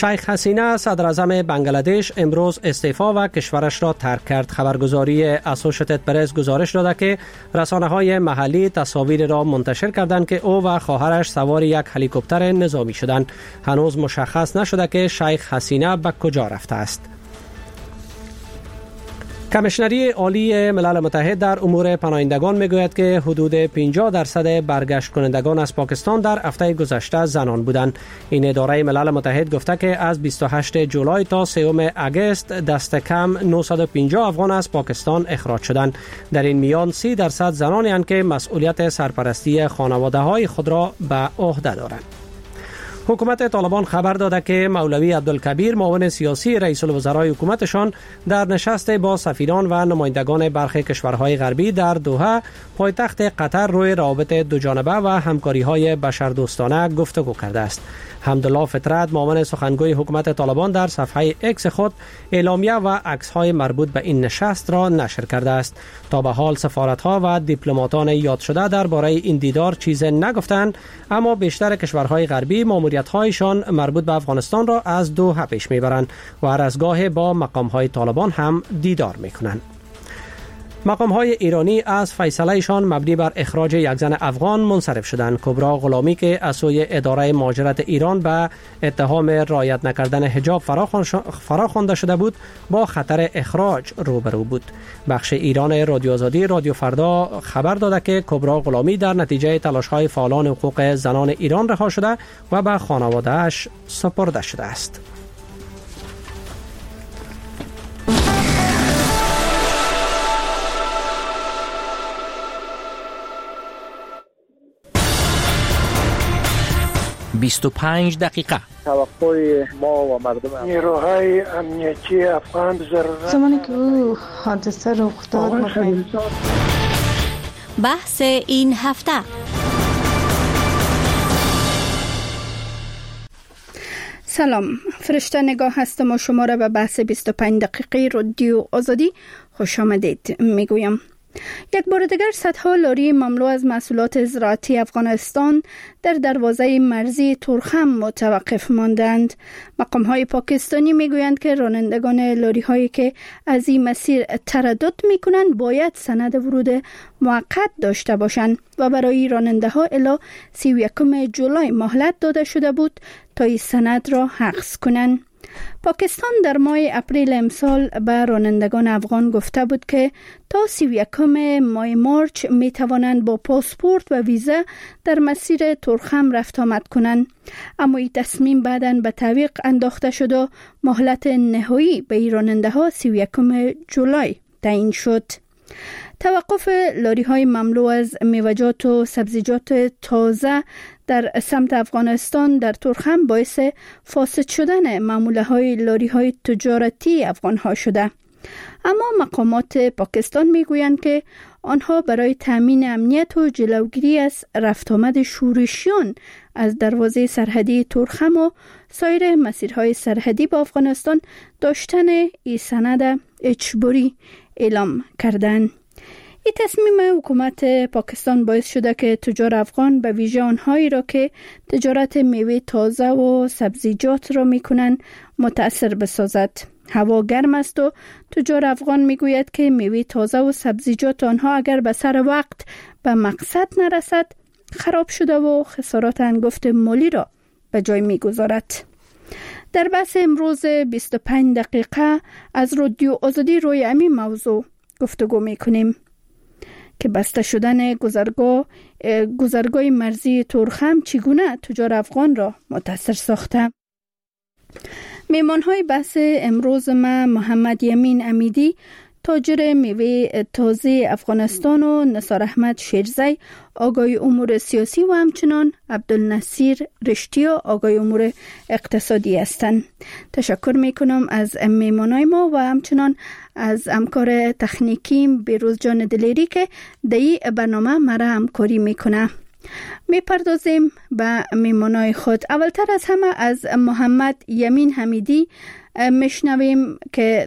شیخ حسینه صدر اعظم بنگلادش امروز استعفا و کشورش را ترک کرد. خبرگزاری اسوشیتد پرس گزارش داده که رسانه‌های محلی تصاویر را منتشر کردند که او و خواهرش سوار یک هلیکوپتر نظامی شدند. هنوز مشخص نشده که شیخ حسینه به کجا رفته است. کمیشنری عالی ملل متحد در امور پناهندگان میگوید که حدود 50% برگشت کنندگان از پاکستان در هفته گذشته زنان بودند. این اداره ملل متحد گفته که از 28 جولای تا 3 اگست دست کم 950 افغان از پاکستان اخراج شدند. در این میان 30% زنانی هستند که مسئولیت سرپرستی خانواده‌های خود را به عهده دارند. حکومت طالبان خبر داده که مولوی عبدالکبیر معاون سیاسی رئیس الوزرای حکومتشان در نشست با سفیران و نمایندگان برخی کشورهای غربی در دوحه پایتخت قطر روی روابط دوجانبه و همکاری‌های بشردوستانه گفتگو کرده است. حمدالله فطرت معاون سخنگوی حکومت طالبان در صفحه اکس خود اعلامیه و عکس‌های مربوط به این نشست را نشر کرده است. تا به حال سفارت‌ها و دیپلماتان یاد شده درباره این دیدار چیز نگفتند، اما بیشتر کشورهای غربی ماموریت‌هایشان مربوط به افغانستان را از دوحه پیش می‌برند و هر از گاه با مقام‌های طالبان هم دیدار می‌کنند. مقام‌های ایرانی از فیصله‌شان مبنی بر اخراج یک زن افغان منصرف شدند. کبرا غلامی که از سوی اداره مهاجرت ایران به اتهام رعایت نکردن حجاب فراخوانده شده بود، با خطر اخراج روبرو بود. بخش ایران رادیو آزادی رادیو فردا خبر داده که کبرا غلامی در نتیجه تلاش‌های فعالان حقوق زنان ایران رها شده و به خانواده‌اش سپرده شده است. دقیقه توقع ما و مردم نیروهای امنیتی افغان زمانی که او حادثه رخ داد بحث این هفته. سلام، فرشته نگاه هستم و شما را به بحث 25 دقیقه رادیو آزادی خوش آمدید میگویم. یک بار دیگر صدها لاری مملو از محصولات زراعتی افغانستان در دروازه مرزی تورخم متوقف ماندند. مقام‌های پاکستانی میگویند که رانندگان لاری هایی که از این مسیر تردد میکنند باید سند ورود موقت داشته باشند و برای راننده ها الی 31 جولای مهلت داده شده بود تا این سند را حفظ کنند. پاکستان در ماه اپریل امسال به رانندگان افغان گفته بود که تا 31 ماه مارچ می توانند با پاسپورت و ویزا در مسیر تورخم رفت آمد کنند، اما این تصمیم بعداً به تعویق انداخته شد و مهلت نهایی به راننده ها 31 جولای تعیین شد. توقف لاری های مملو از میوه‌جات و سبزیجات تازه در سمت افغانستان در تورخم باعث فاسد شدن معامله های لاری های تجارتی افغان ها شده، اما مقامات پاکستان میگویند که آنها برای تامین امنیت و جلوگیری از رفت آمد شورشیان از دروازه سرحدی تورخم و سایر مسیرهای سرحدی با افغانستان داشتن این سند اجباری اعلام کردند. این تصمیم حکومت پاکستان باعث شده که تجار افغان به ویژه آنهایی را که تجارت میوه تازه و سبزیجات را میکنند متاثر بسازد. هوا گرم است و تجار افغان میگوید که میوه تازه و سبزیجات آنها اگر به سر وقت به مقصد نرسد خراب شده و خسارات انگفت مالی را به جای میگذارد. در بحث امروز 25 دقیقه از رادیو آزادی روی همین موضوع گفتگو میکنیم که بسته شدن گذرگاه مرزی تورخم چگونه تجار افغان را متاثر ساخته. میمانهای بحث امروز ما محمد یمین امیدی، تاجر میوه تازه افغانستان، و نثار احمد شیرزی، آگای امور سیاسی، و همچنان عبدالنصیر رشتی، آگای امور اقتصادی هستند. تشکر میکنم از میمانای ما و همچنان از همکار تکنیکی بیروز جان دلیری که در این برنامه مرا همکاری میکنه. میپردازیم به میمانای خود. اولتر از همه از محمد یمین حمیدی میشنویم که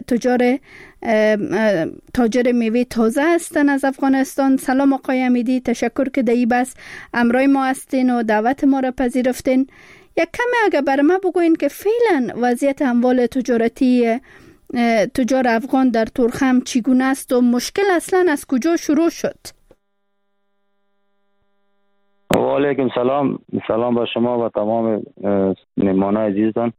تاجر میوه تازه هستن از افغانستان. سلام آقای حمیدی، تشکر که در این بحث همراه ما هستین و دعوت ما را پذیرفتین. یک کمی اگر برای ما بگوین که فعلا وضعیت اموال تجارتی تجار افغان در تورخم چگونه است و مشکل اصلا از کجا شروع شد؟ و علیکم سلام با شما و تمام مهمانان عزیزان.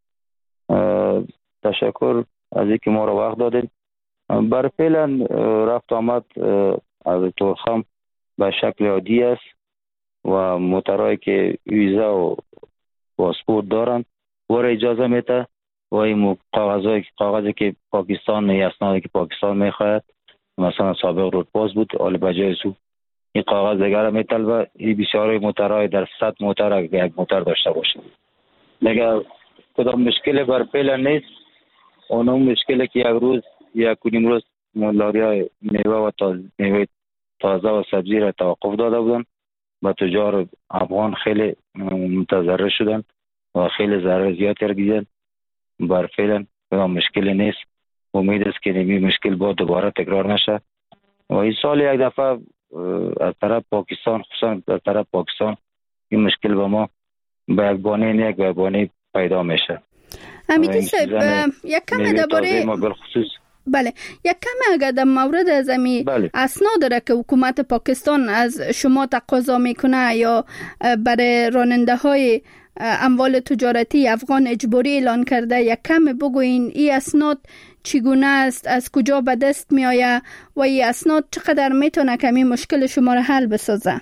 تشکر از اینکه ما را وقت دادید. بر فعلا رفت آمد از تورخم به شکل عادی است و موترهایی که ویزا و پاسپورت دارند و را اجازه میده و این کاغذی که پاکستان اسنادی که پاکستان میخواهد، مثلا سابق رودپاس بود، حال بجای سو این کاغذ دیگر را میطلبه. این بسیاری موترهای در 100 موتر یک موتر داشته باشه. دیگه کدام مشکل بر فعلا نیست. اون مشکلی که یک روز یا کنیم روز لاری‌های میوه و تازه و سبزی را توقف داده بودن و تجار افغان خیلی متضرر شدن و خیلی ضرر زیادی را دیدن. بر فعلا کدام مشکلی نیست. امید است که این مشکل با دوباره تکرار نشه و این سال یک دفعه از طرف پاکستان، خصوصا از طرف پاکستان، این مشکل با ما به یک بانه پیدا میشه. امیدی صاحب یک کم درباره بله یک کم اگر در مورد از اسناد داره که حکومت پاکستان از شما تقاضا میکنه یا برای راننده های اموال تجارتی افغان اجباری اعلان کرده، یک کم بگوین این اسناد چگونه است، از کجا به دست می آید و این اسناد چقدر میتونه کمی مشکل شما را حل بسازه؟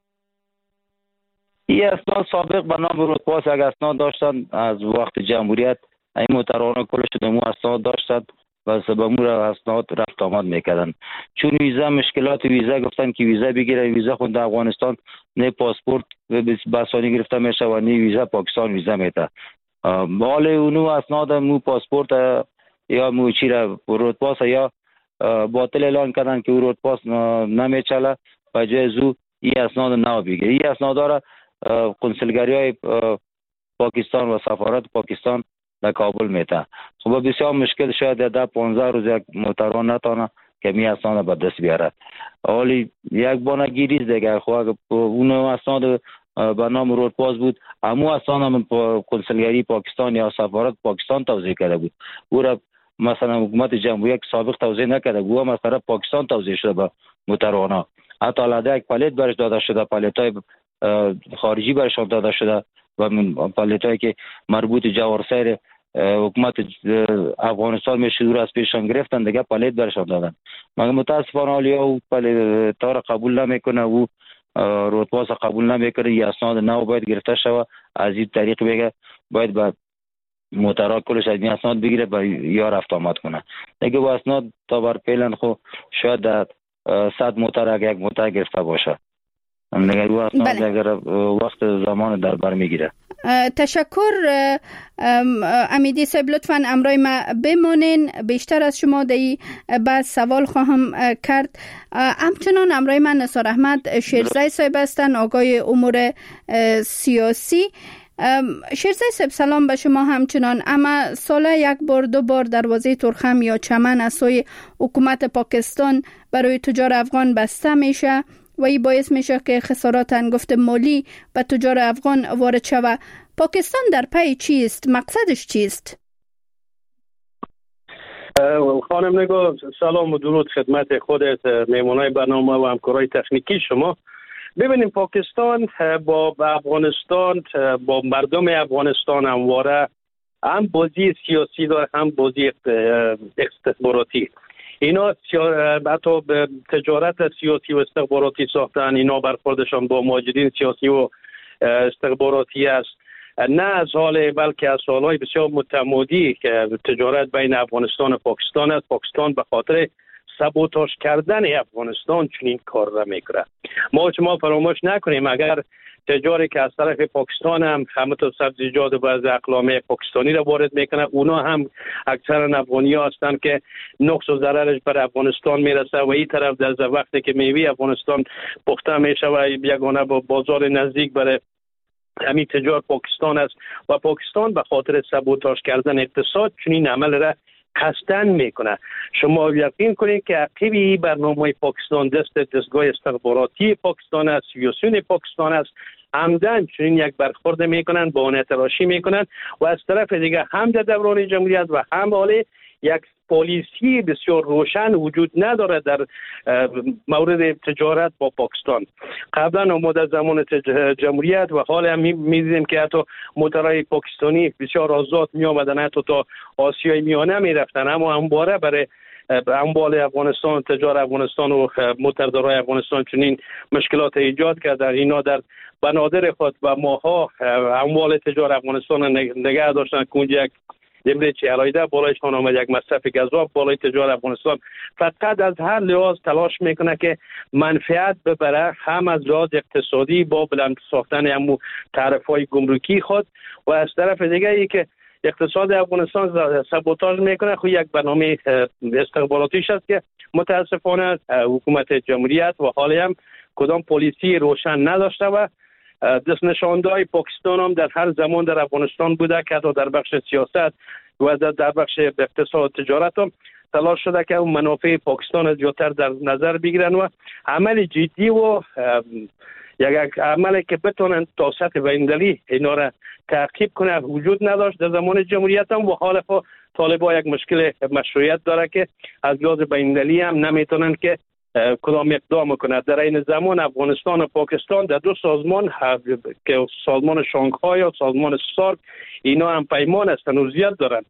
این اسناد سابق به نام رودپاس اگر اسناد داشتن از وقت جمهوریت، این موتران کلش دمو اسناد داشتند و سبب را اسناد رفت آمد میکردن. چون ویزا مشکلات ویزا گفتن که ویزا بگیره، ویزا خود افغانستان نه پاسپورت بسانی گرفته میشه و نه ویزا پاکستان ویزا میده. مال اونو اسناد مو پاسپورت یا مو چی را رودپاس یا باطل اعلان کردن که رودپاس نمیچله و جای زو این اسناد نو بگیره. این اسناد را کنسولگری های پاکستان و سفارت پاکستان در کابل میته. خب بسیار مشکل شاید در 15 روز یک موتران نتونه که می اسناد به دست بیاره. حالی یک بانگیری دیگه خب اون اسناد به نام رودپاس بود، همو اسناد کنسولگری پاکستان یا سفارت پاکستان توزیع کرده بود. او را مثلا حکومت جمهوری سابق توزیع نکرده بود، او مثلا پاکستان توزیع شده به موترانا. حتی علاوه یک پلیت برش داده شده، پلیتای خارجی برش داده شده و پلیتایی که مربوط جوارسیر حکومت افغانستان میشه دور از پیشان گرفتن دیگه پلیت برشان دادن. مگر متاسفانه حالی او پلیت را قبول نمیکنه، او رودپاس قبول نمیکنه. یا اسناد نو باید گرفته شود، از این طریق بگه باید با موترها کلش از این اسناد بگیره و یا رفت آمد کنه. دیگه با اسناد تا بر فعلا خو شاید در 100 موتر یک موتر گرفته باشه. نگر او اسناد اگر وقت زمان در بر میگیره. تشکر امیدی صاحب، لطفاً امرای ما بمانین. بیشتر از شما دی بعد سوال خواهم کرد. همچنان امرای من نثار احمد شیرزای صاحب هستن، آقای امور سیاسی. شیرزای صاحب سلام به شما همچنان. اما ساله یک بار دو بار دروازه تورخم یا چمن از سوی حکومت پاکستان برای تجار افغان بسته میشه و این باعث میشه که خسارات انگفت مالی به تجار افغان وارد شود. پاکستان در پی چیست؟ مقصدش چیست؟ خانم نگاه سلام و درود خدمت خودت، میمونای برنامه و همکارای تکنیکی شما. ببینیم پاکستان با افغانستان، با مردم افغانستان همواره هم بازی سیاسی داره هم بازی استخباراتی. اینا حتی به تجارت سیاسی و استخباراتی ساختن. اینا برخوردشان با مهاجرین سیاسی و استخباراتی است، نه از حال بلکه از حالهای بسیار متمادی که تجارت بین افغانستان و پاکستان است. پاکستان به خاطر سابوتاژ کردن افغانستان چنین کار را میکنه. ما فراموش نکنیم اگر تجاری که از طرف پاکستان هم همه سبزیجات و بعض اقلام پاکستانی را وارد میکنه، اونا هم اکثرا افغانی ها هستند که نقص و ضررش بر افغانستان میرسه و این طرف در وقتی که میوه افغانستان پخته میشه و یگانه با بازار نزدیک برای همین تجار پاکستان است و پاکستان به خاطر سابوتاژ کردن اقتصاد چنین عمل را قصدن میکنه. شما یقین کنید که عقیب برنامه پاکستان دستگاه استخباراتی پاکستان است، سیاسیون پاکستان است، عمدن چنین یک برخورد میکنن، بهانه تراشی میکنن و از طرف دیگه هم در دوران جمهوریت و هم حالی یک پالیسی بسیار روشن وجود نداره در مورد تجارت با پاکستان. قبلا آمده زمان جمهوریت و حال هم می‌دیدیم که حتی موترهای پاکستانی بسیار آزاد می آمدن، حتی تا آسیای میانه می رفتن، اما همواره برای اموال افغانستان، تجار افغانستان و موتردارای افغانستان چنین مشکلات ایجاد کردن. اینا در بنادر خود و ماها اموال تجار افغانستان نگه داشتن که اونجا یک دمریچ علایده بالایشان آمد، یک مصرف گزاف بالای تجار افغانستان. فقط از هر لحاظ تلاش میکنه که منفعت ببره، هم از لحاظ اقتصادی با بلند ساختن همون تعرفهای گمرکی خود و از طرف دیگه ای که اقتصاد افغانستان سابوتاژ میکنه. خود یک برنامه استخباراتیش است که متاسفانه حکومت جمهوریت و حالی هم کدام پلیسی روشن نداشته و دست نشاندهای پاکستان هم در هر زمان در افغانستان بوده که حتی در بخش سیاست و در بخش اقتصاد و تجارت هم تلاش شده که منافع پاکستان زیادتر در نظر بگیرن و عمل جدی و یک عملی که بتونن تا سطح بین‌المللی اینا را تعقیب کنه وجود نداشت در زمان جمهوریت هم. و حال طالبان یک مشکل مشروعیت داره که از لحاظ بین‌المللی هم نمیتونن که کدام اقدام کنه. در این زمان افغانستان و پاکستان در دو سازمان که سازمان شانگهای و سازمان سارک اینا هم پیمان هستند، عضویت دارند.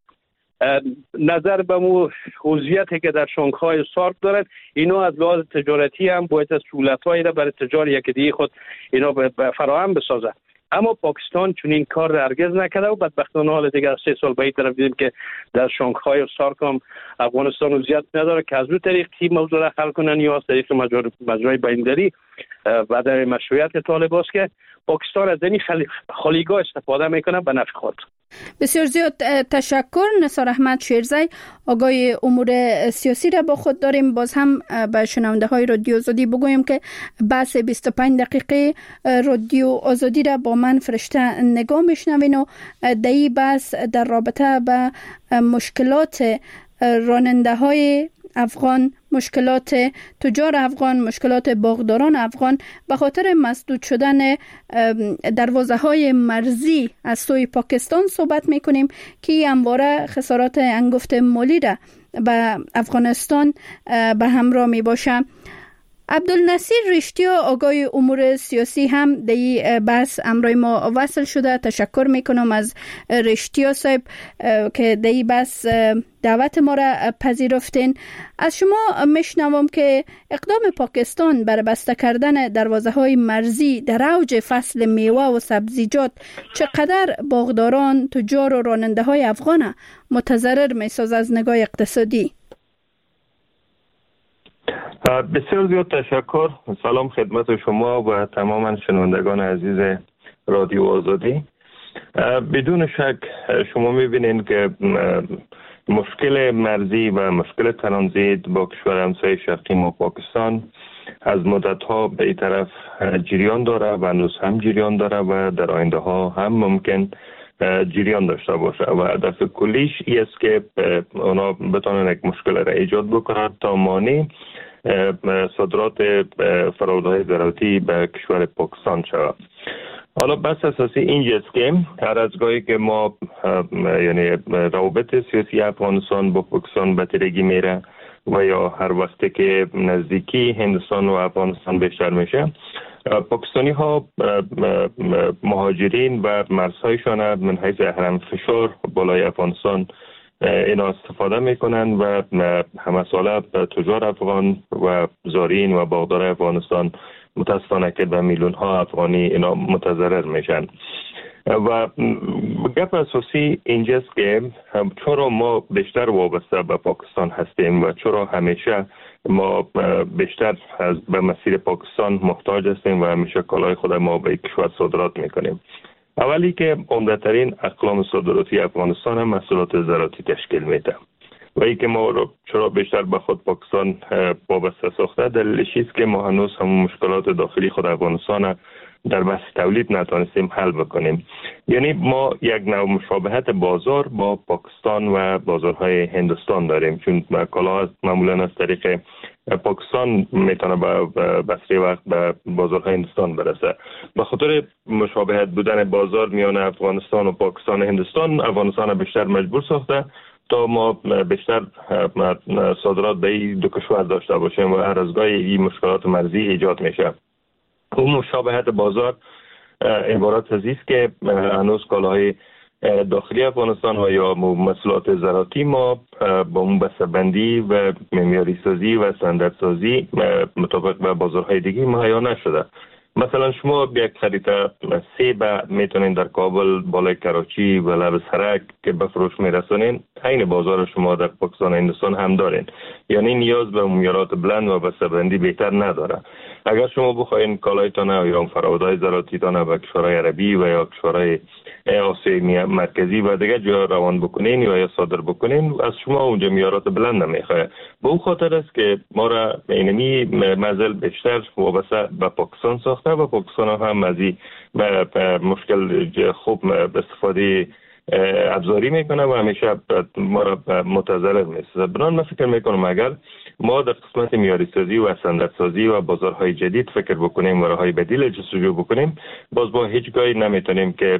نظر به مو عضویتی که در شانگهای سارک دارند، اینا از لحاظ تجارتی هم باید سهولت‌هایی را برای تجار یک دیگه خود اینا فراهم بسازه. اما پاکستان چون این کار را هرگز نکرده و بدبختانه حال دیگر 3 سال بعد طرف دیدیم که در شانگهای و سارک هم افغانستان عضویت نداره که از دو طریق این موضوع را حل کنن، یا از طریق مجرای بین‌المللی و در مشروعیت طالب است که پاکستان از این خالیگاه استفاده میکنه به نفع خود. بسیار زیاد تشکر. نثار احمد شیرزی، آگای امور سیاسی را با خود داریم. باز هم به شنونده های رادیو آزادی بگویم که بحث 25 دقیقه رادیو آزادی را با من فرشته نگاه میشنوین و در این بحث در رابطه به مشکلات راننده های افغان، مشکلات تجار افغان، مشکلات باغداران افغان به خاطر مسدود شدن دروازه‌های مرزی از سوی پاکستان صحبت می‌کنیم که همواره خسارات انگفت مالی را به افغانستان به همراه می‌باشه. عبدالنصیر رشتیا، آگای امور سیاسی، هم در بحث امروی ما وصل شده. تشکر میکنم از رشتیا صاحب که در بحث دعوت ما را پذیرفتین. از شما میشنوم که اقدام پاکستان بر بسته کردن دروازه‌های مرزی در اوج فصل میوه و سبزیجات چقدر باغداران، تجار و راننده‌های افغان متضرر میسازد از نگاه اقتصادی؟ بسیار زیاد تشکر. سلام خدمت شما و تمام شنوندگان عزیز رادیو آزادی. بدون شک شما میبینین که مشکل مرزی و مشکل ترانزیت با کشور همسایه شرقی ما پاکستان از مدت‌ها به این طرف جریان داره و هنوز هم جریان داره و در آینده ها هم ممکن جریان داشته باشه و هدف کلیش این است که اونا بتونن یک مشکل را ایجاد بکنن تا مانع صادرات فرودهای زراعتی به کشور پاکستان شود. حالا بس اساسی اینجاست که هر از گاهی که ما یعنی روابط سیاسی افغانستان با پاکستان به تیرگی میره و یا هر وقتی که نزدیکی هندوستان و افغانستان بیشتر میشه، پاکستانی ها مهاجرین و مرزهایشان من حیث احرام فشار بالای افغانستان اینا استفاده میکنن و همه ساله تجار افغان و زارین و باغدار افغانستان متاسفانه که به میلیون ها افغانی اینا متضرر میشن. و گپ اساسی اینجاست که چرا ما بیشتر وابسته به پاکستان هستیم و چرا همیشه ما بیشتر از به مسیر پاکستان محتاج هستیم و همیشه کالای خود ما به کشور صادرات میکنیم. اولی که عمده‌ترین اقلام صادراتی افغانستان هم محصولات زراعتی تشکیل میده و ای که ما رو چرا بیشتر به خود پاکستان وابسته ساخته دلیلش است که ما هنوز هم مشکلات داخلی خود افغانستان در بحث تولید نتونستیم حل بکنیم. یعنی ما یک نوع مشابهت بازار با پاکستان و بازارهای هندوستان داریم، چون کالا معمولا از طریق پاکستان میتونه به سری وقت به بازارهای هندوستان برسه. به خاطر مشابهت بودن بازار میان افغانستان و پاکستان و هندوستان، افغانستان بیشتر مجبور ساخته تا ما بیشتر صادرات به این دو کشور داشته باشیم و هر از گاهی این مشکلات مرزی ایجاد میشه. اون مشابهت بازار عبارت از است که هنوز کالاهای داخلی افغانستان و یا محصولات زراعتی ما با اون بسته‌بندی و معیاری سازی و استانداردسازی مطابق با بازارهای دیگه مهیا نشده. مثلا شما یک خریطه سیب میتونین در کابل بالای کراچی و لب سرک که به فروش میرسونین، عین بازار شما در پاکستان و هندوستان هم دارین. یعنی نیاز به معیارات بلند و بسته‌بندی بهتر نداره. اگر شما بخواین کالایتان یا فرآوردهای زراعتیتان به کشورهای عربی و یا کشورهای آسیای مرکزی و دیگر جا روان بکنین یا صادر بکنین، از شما اونجا معیارات بلند نمیخواد. به اون خاطر است که ما را اینمی منزل بیشتر وابسته به پاکستان ساخته و پاکستان هم از این مشکل خوب استفاده ابزاری میکنه و همیشه ما را متضرر میسازه. بنابراین من فکر میکنم اگر ما در قسمت معیاری سازی و استانداردسازی و بازارهای جدید فکر بکنیم و راههای بدیل جستجو بکنیم، باز با هیچ گاهی نمیتونیم که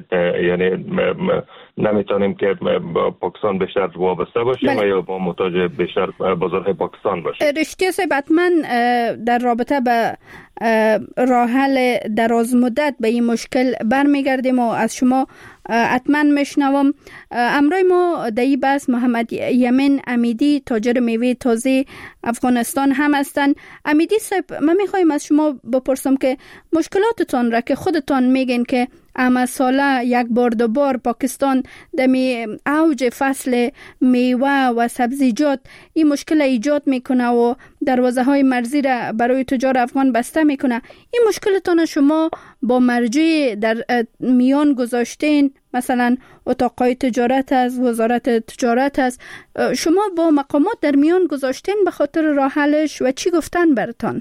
با پاکستان بیشتر وابسته باشیم و یا با محتاج بیشتر بازارهای پاکستان باشیم. رشتی صاحب، من در رابطه به راه حل دراز مدت به این مشکل برمیگردیم و از شما حتما میشنوم. امروز ما در این بحث محمد یمین امیدی، تاجر میوه تازه افغانستان هم هستند. امیدی صاحب، من میخوایم از شما بپرسم که مشکلاتتان را که خودتان میگین که اما ساله یک بار دو بار پاکستان دمی اوج فصل میوه و سبزیجات این مشکل ایجاد میکنه و دروازه های مرزی را برای تجار افغان بسته میکنه. این مشکلتان شما با مرجع در میان گذاشتین، مثلا اتاقای تجارت از وزارت تجارت است، شما با مقامات در میان گذاشتین به خاطر راه حلش و چی گفتن برتان؟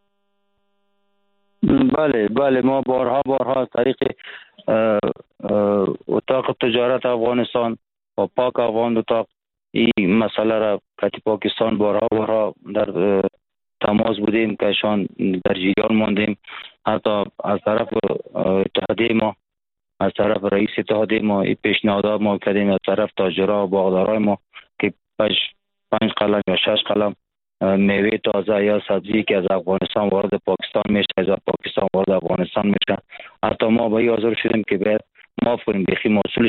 بله ما بارها از طریق اتاق تجارت افغانستان و پاک افغان اتاق این مسئله را کتی پاکستان بارها در تماس بودیم که شان در جریان ماندیم. حتی از طرف اتحادیه ما، از طرف رئیس اتحادیه ما این پیشنهادات ما کردیم، از طرف تاجرها و باغدارای ما که 5 قلم یا 6 قلم میوه تازه یا سبزی که از افغانستان وارد پاکستان میشه، از پاکستان وارد افغانستان میشه، حتی ما به حاضر شدیم که باید معاف کنیم، بخی محصولش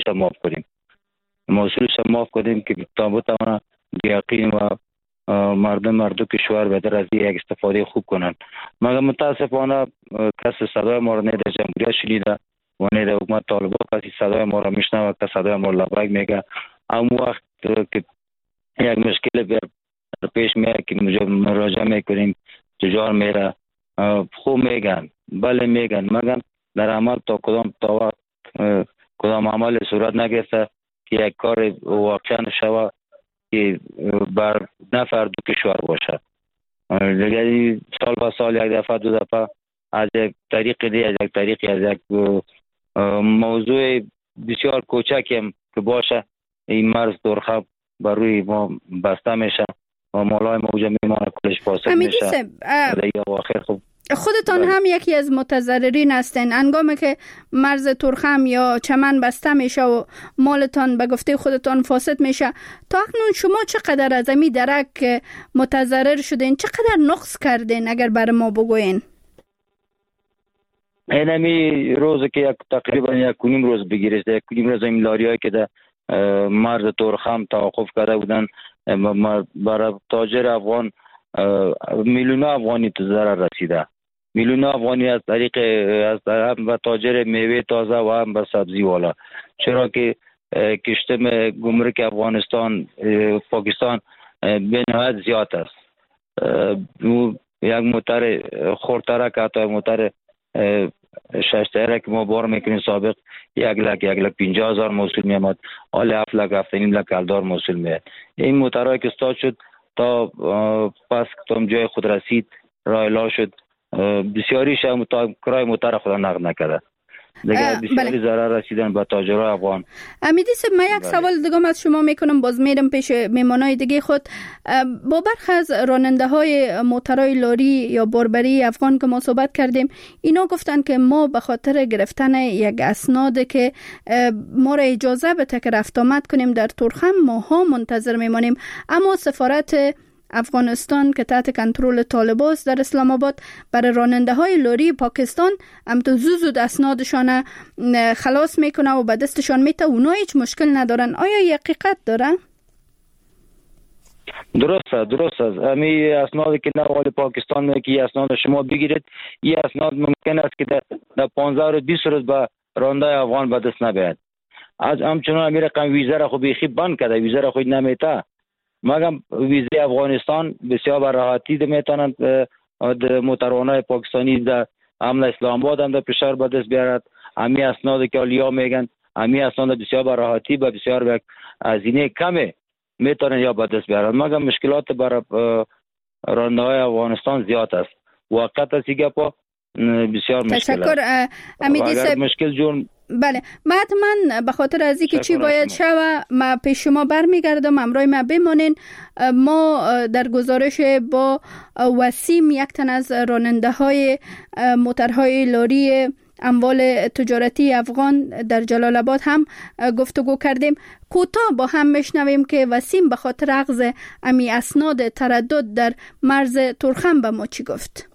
معاف کنیم که تا بتونه بیاقین و مردم کشور بدر از یک استفاده خوب کنن. مگر متاسفانه کسی صدای ما را نه در جمهوریت شنیده و نه در حکومت طالبان کسی صدای ما را میشنوه که صدای ما لبک میگه. اما وقت که یک مشکل پیش میاد که مراجعه میکنیم، تجار میره خوب میگن، بله میگن، مگر در عمل تا کدام عمل صورت نگرفته که یک کار واقعا شوه که بر نفر دو کشور باشه. دیگه سال با سال یک دفعه دو دفعه از یک طریقی از یک طریقی از یک موضوع بسیار کوچکی که باشه این مرز دورخب بر روی ما بسته میشه و مالای موجه میمانه، کلش فاسد میشه. خودتان هم یکی از متضررین هستین. انگامی که مرز ترخم یا چمن بسته میشه و مالتان به گفته خودتان فاسد میشه، تا اکنون شما چقدر از امی درک متضرر شدین؟ چقدر نقص کردین اگر بر ما بگوین؟ اینمی روزی که تقریبا 1.5 روز بگیرید، 1.5 روز این لاریایی که در مرز ترخم توقف کرده بودن برای تاجر افغان میلیون افغانی ضرر رسیده. میلیون افغانی از طریق هم و تاجر میوه تازه و هم به سبزی والا، چرا که کشتم گمرک افغانستان پاکستان به نهایت زیاد است. یک موتر خورتره که حتی موتر 6 تایره که ما بار میکنیم سابق 1,50,000 محصول میامد، حالا 7,000 کلدار محصول میاد. این موترهایی که استاد شد تا پس که جای خود رسید رایلا شد بسیاریش هم کرای موتر خود نقد نکرده. دیگه بسیاری ضرر رسیدن به تاجرای افغان. امیدی صاحب، من یک سوال دیگه از شما میکنم، باز میرم پیش میمانای دیگه خود. با برخی از راننده های موترهای لاری یا باربری افغان که ما صحبت کردیم، اینا گفتن که ما به خاطر گرفتن یک اسناد که ما را اجازه بده که رفت آمد کنیم در تورخم ماها منتظر میمانیم، اما سفارت افغانستان که تحت کنترل طالبان است در اسلام آباد برای راننده های لاری پاکستان هم تو زود اسنادشان خلاص میکنه و به دستشان میته، اونا هیچ مشکل ندارن. آیا حقیقت داره؟ درست است. امی اسنادی که نوال پاکستان میگه که اسناد شما بگیرید، این اسناد ممکن است که در 15 روز 20 روز به راننده افغان به دست نبید. از همچنان امیر رقم ویزا را خو بیخی بند کرده، ویزا را خود نمیته. مگم ویزای افغانستان بسیار به راحتی میتونند موتروانای پاکستانی در امن اسلام آباد هم در فشار به دست بیارد. امی اسناد که اولیا میگن، امی اسناد بسیار به راحتی و بسیار به هزینه کمه میتونن یا به دست بیارن. مگم مشکلات برای راننده های افغانستان زیاد است. واقعیت است که بسیار مشکل است. تشکر امیدی صاحب. مشکل جون بله، بعد من به خاطر از اینکه چی باید شوه ما پیش شما برمیگردم، همراه ما بمانین. ما در گزارش با وسیم، یک تن از راننده های موترهای لاری اموال تجارتی افغان در جلال آباد هم گفتگو کردیم. کوتاه با هم میشنویم که وسیم به خاطر اخذ امی اسناد تردد در مرز تورخم به ما چی گفت.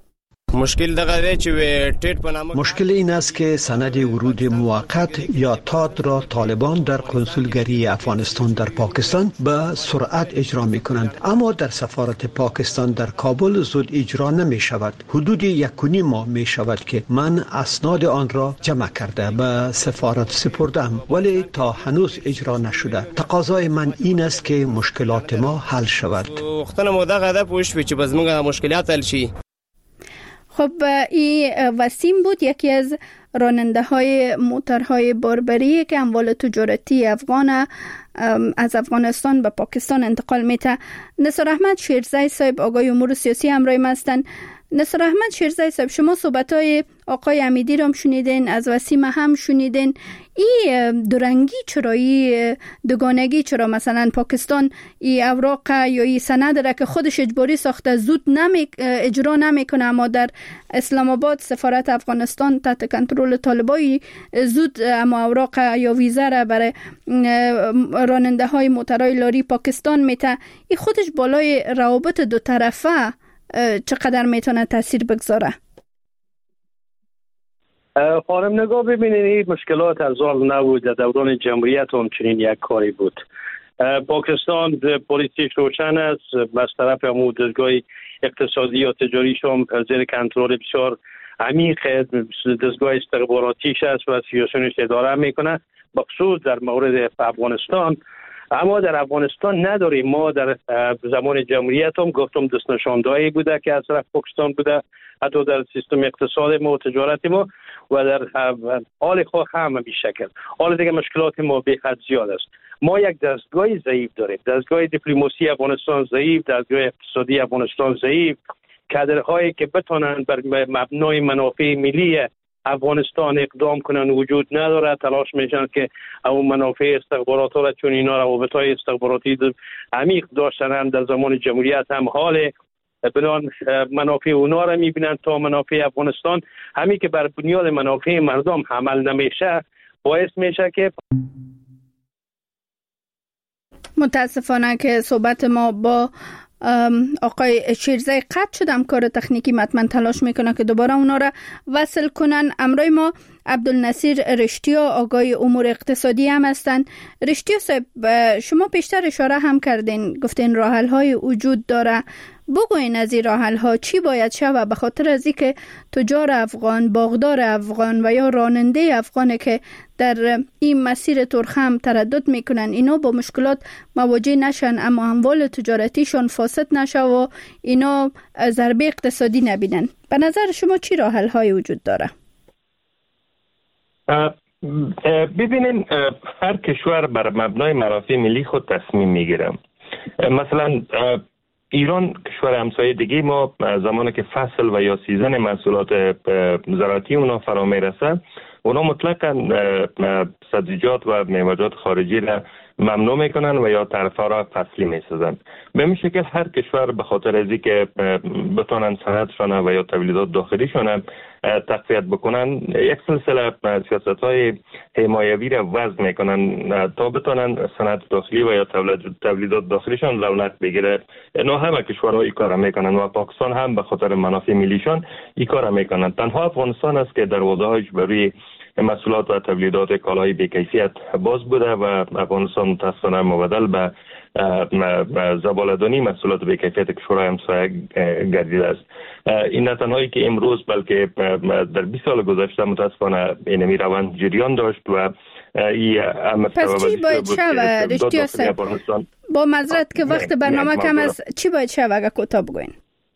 مشکل این است که سند ورود موقت یا تاد را طالبان در کنسولگری افغانستان در پاکستان به سرعت اجرا می کنند، اما در سفارت پاکستان در کابل زود اجرا نمی شود. حدود 1.5 ماه می شود که من اسناد آن را جمع کرده به سفارت سپردم، ولی تا هنوز اجرا نشده. تقاضای من این است که مشکلات ما حل شود. خب این وسیم بود، یکی از راننده های موترهای باربری که اموال تجارتی افغان از افغانستان به پاکستان انتقال میته. نثار احمد شیرزی صاحب آقای امور سیاسی همراه ما هستند. نثار احمد شیرزی صاحب، شما صحبت‌های آقای امیدی رو هم شنیدین، از وسیم هم شنیدین. این دورنگی چرا، این دوگانگی چرا؟ مثلا پاکستان این اوراق یا این سند را که خودش اجباری ساخته زود اجرا نمیکنه، اما در اسلام آباد سفارت افغانستان تحت کنترل طالبان زود اما اوراق یا ویزا را برای راننده های موترهای لاری پاکستان میته. این خودش بالای روابط دو طرفه چقدر میتونه تاثیر بگذاره؟ خانم نگاه ببینید، این مشکلات از اول نبود، در دوران جمهوریت هم چنین یک کاری بود. پاکستان پلیسیش روشن است، از طرف همون دستگاه اقتصادی یا تجاریش هم زیر کنترل بسیار عمیق دستگاه استخباراتیش است و سیاسیونش اداره میکنه، بخصوص در مورد افغانستان. اما در افغانستان نداریم. ما در زمان جمهوریت هم گفتم دست نشاندهایی بوده که از طرف پاکستان بوده، حتی در سیستم اقتصاد ما و تجارت ما و در حال خود هم به شکل. حال دیگه مشکلات ما به حد زیاد است. ما یک دستگاه ضعیف داریم، دستگاه دیپلماسی افغانستان ضعیف، دستگاه اقتصادی افغانستان ضعیف. کادرهایی که بتونن بر مبنای منافع ملی افغانستان اقدام کنن وجود نداره. تلاش میشن که اون منافع استخبارات را، چون اینا روابط‌های استخباراتی عمیق داشتن در زمان جمهوریت، هم حال بنان منافع اونا را میبینن تا منافع افغانستان. همین که بر بنیاد منافع مردم عمل نمیشه باعث میشه که متاسفانه که صحبت ما با آقای شیرزی قطع شدم. کار تکنیکی مطمئن تلاش میکنه که دوباره اونا را وصل کنن. امروی ما عبدالنصیر رشتیا آقای امور اقتصادی هم هستن. رشتیا صاحب، شما پیشتر اشاره هم کردین، گفتین راه حل های وجود داره. بگوین از این راه حل ها چی باید شود، به خاطر از اینکه تجار افغان، باغدار افغان و یا راننده افغان که در این مسیر تورخم تردد میکنن، اینا با مشکلات مواجه نشن، اما اموال تجارتیشون فاسد نشه و اینا ضربه اقتصادی نبینن. به نظر شما چی راه حل های وجود داره؟ ببینین، هر کشور بر مبنای منافع ملی خود تصمیم میگیره. مثلا ایران کشور همسایه دیگه ما زمانی که فصل و یا سیزن محصولات زراعتی اونا فرا میرسه، اونا مطلقاً سبزیجات و میوه‌جات خارجی را ممنوع میکنن و یا طرفا را فصلی میسازن. به این شکل هر کشور به خاطر از اینکه بتونن صنعتشان و یا تولیدات داخلیشان تقویت بکنن، یک سلسله سیاست‌های حمایوی را وضع میکنن تا بتونن صنعت داخلی و یا تولیدات داخلیشان رونق بگیره. اینا همه کشورها این کارا میکنن و پاکستان هم به خاطر منافع ملیشان این کارا میکنن. تنها افغانستان است که دروازه‌هاش برای محصولات و تولیدات کالای بی‌کیفیت باز بوده و افغانستان متأسفانه مبدل به زباله‌دانی محصولات بی‌کیفیت کشورهای همسایه گردیده است. این نه تنهایی که امروز بلکه در 20 سال گذشته متأسفانه این روند جریان داشت و پس چی باید شود رشتیا صاحب؟ با معذرت که وقت برنامه کم است، چی باید شود اگر کوتاه بگوین؟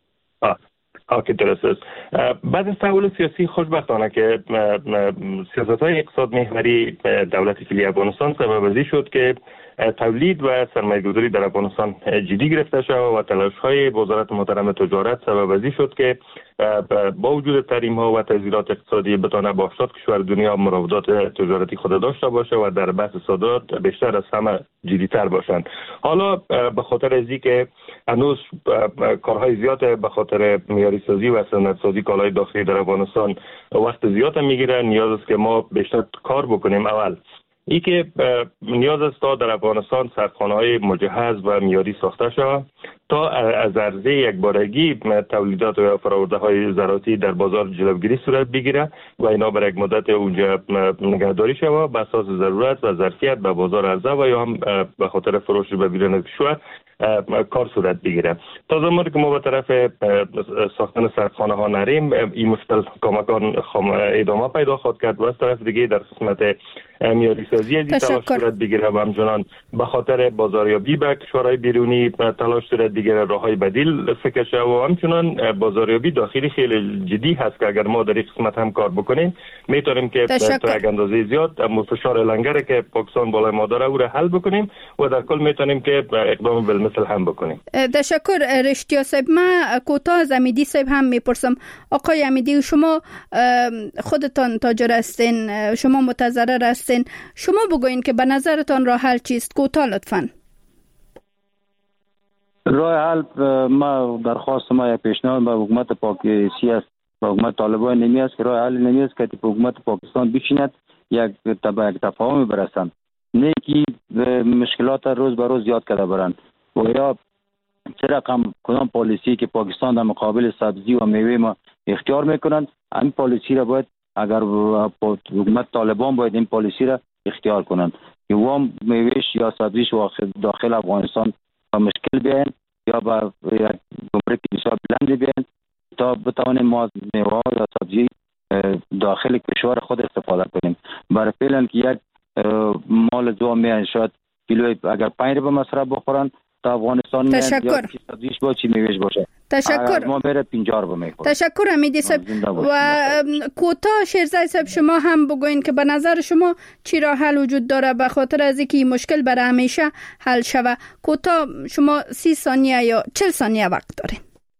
که درست است. بعد از تحول سیاسی خوشبختانه که سیاست‌های اقتصاد محوری دولت فعلی افغانستان سبب شد که تولید و سرمایه‌گذاری در افغانستان جدی گرفته شد و تلاش‌های وزارت محترم تجارت سبب شد که با وجود تحریم‌ها و تضییعات اقتصادی بتونه با 80 کشور دنیا مراودات تجارتی خود داشته باشه و در بحث صادرات بیشتر از همه جدی‌تر باشند. حالا به خاطر از اینکه هنوز کارهای زیاد به خاطر معیاری سازی و صنعت سازی کالای داخلی در افغانستان وقت زیاد میگیره، نیاز است که ما بیشتر کار بکنیم. اول ای که نیاز است تا در افغانستان سردخانه‌های مجهز و معیاری ساخته شود تا از عرضه یک بارگی تولیدات و فرآورده‌های زراعتی در بازار جلوگیری صورت بگیره و اینا برای یک مدت اونجا نگهداری شود به اساس ضرورت و ظرفیت به بازار عرضه و یا هم به خاطر فروش به بیرون کشور کار صورت بگیره. تا زمانی که ما به طرف ساختن سردخانه ها نریم، این مشکل کماکان ادامه پیدا خواهد کرد و از طرف دیگه در قسمت معیاری سازی از تلاش صورت بگیره و همچنان به خاطر بازاریابی به کشورهای بیرونی تلاش صورت بگیره، راههای بدیل فکر شود و همچنان بازاریابی داخلی خیلی جدی هست که اگر ما در این قسمت هم کار بکنیم میتونیم که تا یک اندازه زیاد فشار لنگره که پاکستان بالای ما داره او را حل بکنیم و در کل میتونیم که اقدام بالمثل هم بکنیم. تشکر رشتیا صاحب. من کوتاه از امیدی صاحب هم میپرسم. آقای امیدی، شما خودتان تاجر هستین، شما متضرر هستین، شما بگوین که به نظرتان راه حل چیست؟ کوتاه لطفاً. راه حل ما درخواست ما یک پیشنهاد به حکومت پاکستان است، به حکومت طالبان نمی است که راه حل نمی است که حکومت پاکستان بشیند یک تفاهم برسند، نه که مشکلات روز به روز زیاد کرده برند و یا چه رقم کدام پالیسی که پاکستان در مقابل سبزی و میوه ما اختیار میکنند، این پالیسی را باید اگر حکومت طالبان باید این پالیسی را اختیار کنند که وام میوهش یا سبزیش داخل افغانستان با مشکل بیاین یا با گمرک بسیار بلند بیاین تا بتوانیم ما میوه یا سبزی داخل کشور خود استفاده کنیم. برای فعلا که یک مال دو میان شاید کیلو اگر 5 روپیه مصرف بخورن تا افغانستان میاد یا چی سبزیش با چی میوهش باشه. تشکر. ما بره 50 روپیه میخوریم. تشکر امیدی صاحب. و کوتاه شیرزای صاحب شما هم بگوین که به نظر شما چی راه حل وجود داره به خاطر از اینکه مشکل برای همیشه حل شوه. کوتاه شما 30 ثانیه یا 40 ثانیه وقت دارین.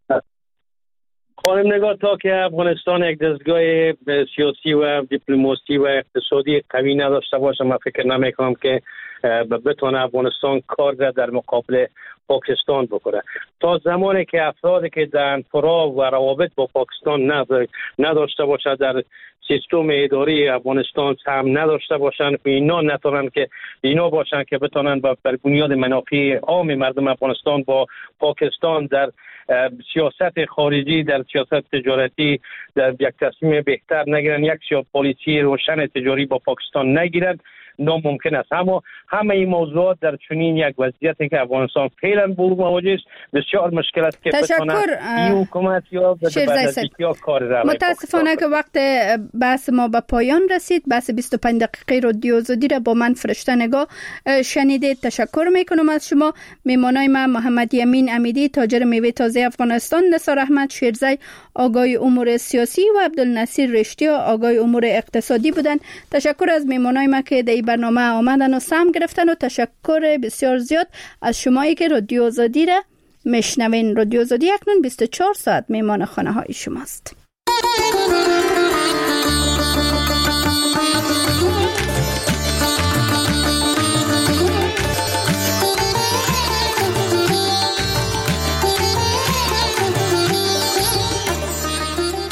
خانم نگاه، تا که افغانستان یک دستگاه سیاسی و دیپلماسی و اقتصادی قوی نداشته باشه، من فکر نمیکنم که بتونه افغانستان کار در مقابل پاکستان بکنه. تا زمانی که افرادی که در فرا و روابط با پاکستان نداشته باشه، در سیستم اداری افغانستان هم نداشته باشن، اینا نتونن که اینا باشن که بتونن بر بنیاد منافع عام مردم افغانستان با پاکستان در سیاست خارجی، در سیاست تجارتی در یک تصمیم بهتر نگیرن، یک پالیسی روشن تجاری با پاکستان نگیرن، ناممکن است. اما همه این موضوعات در چنین یک وضعیتی که افغانستان فعلا مواجه است بسیار مشکل است که بتونه این حکومت یا یا کار را متاسفانه که وقت بحث ما به پایان رسید. بحث 25 دقیقه رادیو آزادی را با من فرشته نگاه شنیدید. تشکر میکنم از شما. میمانای من محمد یمین امیدی تاجر میوه تازه افغانستان، نثار احمد شیرزای آگاه امور سیاسی و عبدالنصیر رشتیا آگاه امور اقتصادی بودند. تشکر از میمانای ما که در برنامه آمدن و سهم گرفتن و تشکر بسیار زیاد از شمایی که رادیو آزادی را مشنوین رادیو آزادی اکنون 24 ساعت میمان خانه های شماست.